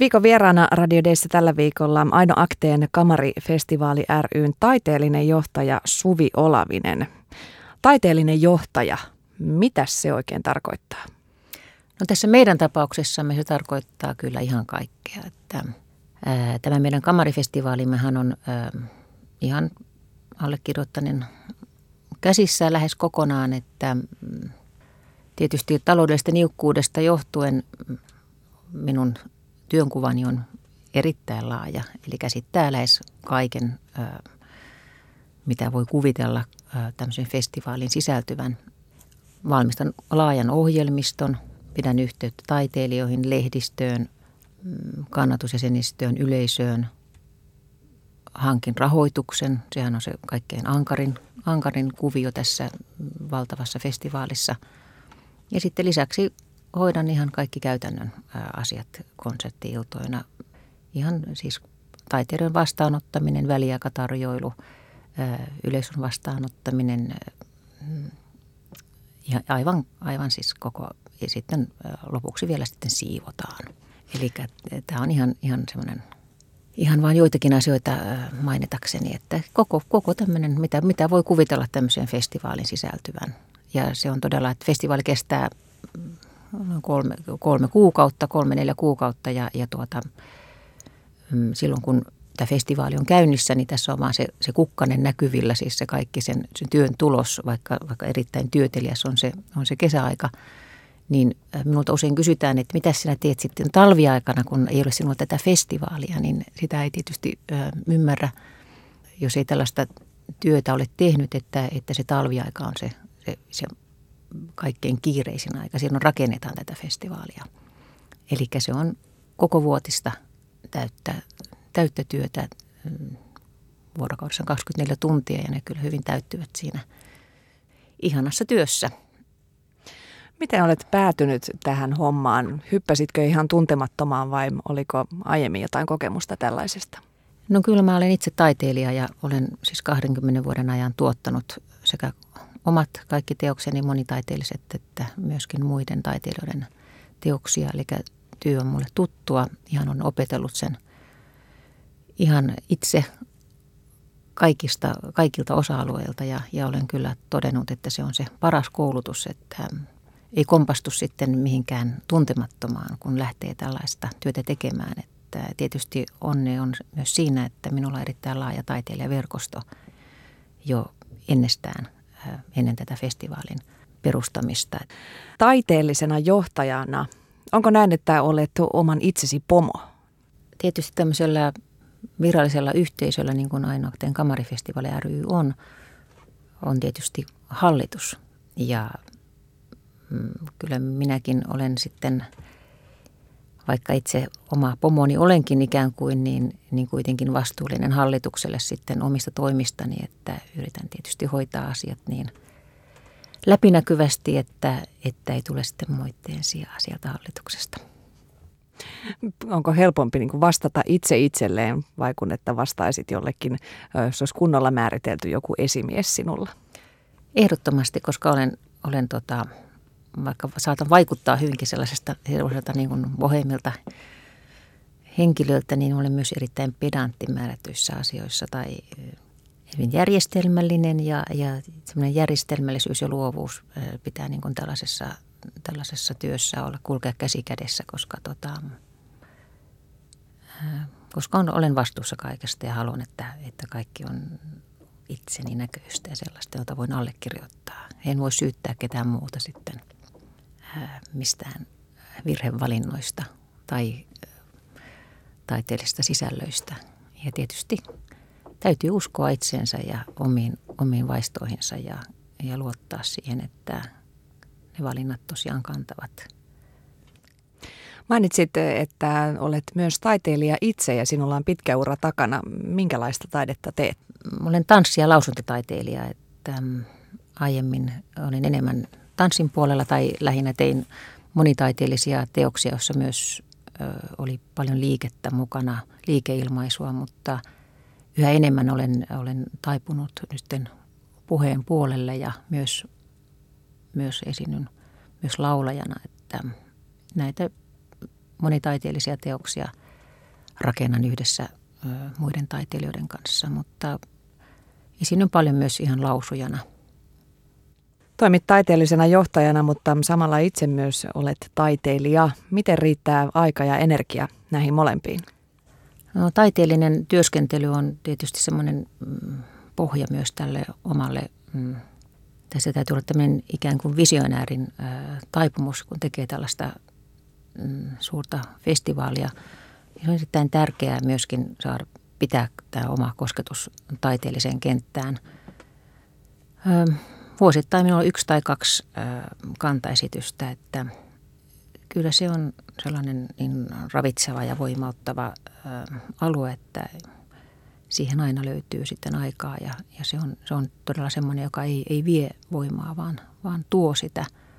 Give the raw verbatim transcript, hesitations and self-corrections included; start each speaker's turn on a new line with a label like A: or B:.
A: Viikon vieraana Radio Dayssä tällä viikolla Aino Akteen Kamarifestivaali ry:n taiteellinen johtaja Suvi Olavinen. Taiteellinen johtaja, mitä se oikein tarkoittaa?
B: No tässä meidän tapauksessamme se tarkoittaa kyllä ihan kaikkea. Että, ää, tämä meidän kamarifestivaalimmehan on ää, ihan allekirjoittaneen käsissä lähes kokonaan, että tietysti taloudellisesta niukkuudesta johtuen minun työnkuvani on erittäin laaja, eli käsittää lähes kaiken, mitä voi kuvitella tämmöisen festivaalin sisältyvän. Valmistan laajan ohjelmiston, pidän yhteyttä taiteilijoihin, lehdistöön, kannatusjäsenistöön, yleisöön, hankin rahoituksen. Sehän on se kaikkein ankarin, ankarin kuvio tässä valtavassa festivaalissa. Ja sitten lisäksi hoidan ihan kaikki käytännön asiat konsertti-iltoina. Ihan siis taiteilijoiden vastaanottaminen, väliaikatarjoilu, yleisön vastaanottaminen ja aivan, aivan siis koko, ja sitten lopuksi vielä sitten siivotaan. Eli tämä on ihan, ihan semmoinen, ihan vain joitakin asioita mainitakseni, että koko, koko tämmöinen, mitä, mitä voi kuvitella tämmöiseen festivaalin sisältyvän. Ja se on todella, että festivaali kestää kolme, kolme kuukautta, kolme neljä kuukautta ja, ja tuota, silloin kun tämä festivaali on käynnissä, niin tässä on vaan se, se kukkanen näkyvillä, siis se kaikki sen, sen työn tulos, vaikka, vaikka erittäin työtelijäs on se, on se kesäaika. Niin minulta usein kysytään, että mitä sinä teet sitten talviaikana, kun ei ole sinulla tätä festivaalia, niin sitä ei tietysti ö, ymmärrä, jos ei tällaista työtä ole tehnyt, että, että se talviaika on se, se, se kaikkein kiireisin aika. Silloin rakennetaan tätä festivaalia. Eli se on koko vuotista täyttä, täyttä työtä. Vuorokaudessa kaksikymmentäneljä tuntia ja ne kyllä hyvin täyttyvät siinä ihanassa työssä.
A: Miten olet päätynyt tähän hommaan? Hyppäsitkö ihan tuntemattomaan vai oliko aiemmin jotain kokemusta tällaisesta?
B: No kyllä mä olen itse taiteilija ja olen siis kahdenkymmenen vuoden ajan tuottanut sekä omat kaikki teokseni monitaiteelliset että myöskin muiden taiteilijoiden teoksia. Eli työ on mulle tuttua. Ihan on opetellut sen ihan itse kaikista, kaikilta osa-alueilta ja, ja olen kyllä todennut, että se on se paras koulutus, että ei kompastu sitten mihinkään tuntemattomaan, kun lähtee tällaista työtä tekemään. Että tietysti onne on myös siinä, että minulla on erittäin laaja taiteilijaverkosto jo ennestään, ennen tätä festivaalin perustamista.
A: Taiteellisena johtajana, onko näin, että olet oman itsesi pomo?
B: Tietysti tämmöisellä virallisella yhteisöllä, niin kuin Aino Akteen Kamarifestivaali ry on, on tietysti hallitus. Ja kyllä minäkin olen sitten, vaikka itse oma pomoni olenkin ikään kuin, niin, niin kuitenkin vastuullinen hallitukselle sitten omista toimistani, että yritän tietysti hoitaa asiat niin läpinäkyvästi, että, että ei tule sitten moitteen sijaa sieltä hallituksesta.
A: Onko helpompi niin kuin vastata itse itselleen vai kun että vastaisit jollekin, jos olisi kunnolla määritelty joku esimies sinulla?
B: Ehdottomasti, koska olen, olen tota, vaikka saatan vaikuttaa hyvinkin sellaisesta, sellaiselta niin kuin bohemilta henkilöltä, niin olen myös erittäin pedantti määrätyissä asioissa tai hyvin järjestelmällinen ja, ja semmoinen järjestelmällisyys ja luovuus pitää niin kuin tällaisessa, tällaisessa työssä olla kulkea käsi kädessä, koska, tota, koska on, olen vastuussa kaikesta ja haluan, että, että kaikki on itseni näköistä ja sellaista, jota voin allekirjoittaa. En voi syyttää ketään muuta sitten mistään virhevalinnoista tai taiteellisista sisällöistä. Ja tietysti täytyy uskoa itseensä ja omiin, omiin vaistoihinsa ja, ja luottaa siihen, että ne valinnat tosiaan kantavat.
A: Mainitsit, että olet myös taiteilija itse ja sinulla on pitkä ura takana. Minkälaista taidetta teet?
B: Olen tanssi- ja lausuntotaiteilija. Että aiemmin olin enemmän tanssin puolella tai lähinnä tein monitaiteellisia teoksia, joissa myös ö, oli paljon liikettä mukana, liikeilmaisua, mutta yhä enemmän olen, olen taipunut nyt puheen puolelle ja myös, myös esiinnyn myös laulajana, että näitä monitaiteellisia teoksia rakennan yhdessä muiden taiteilijoiden kanssa, mutta esiinnyn paljon myös ihan lausujana.
A: Toimit taiteellisena johtajana, mutta samalla itse myös olet taiteilija. Miten riittää aika ja energia näihin molempiin?
B: No, taiteellinen työskentely on tietysti semmoinen pohja myös tälle omalle, tässä täytyy olla tämmöinen ikään kuin visionäärin taipumus, kun tekee tällaista suurta festivaalia. Se on erittäin tärkeää myöskin saada pitää tämä oma kosketus taiteelliseen kenttään. Vuosittain minulla on yksi tai kaksi kantaesitystä, että kyllä se on sellainen niin ravitseva ja voimauttava alue, että siihen aina löytyy sitten aikaa ja, ja se, on, se on todella semmoinen, joka ei, ei vie voimaa, vaan, vaan tuo sitä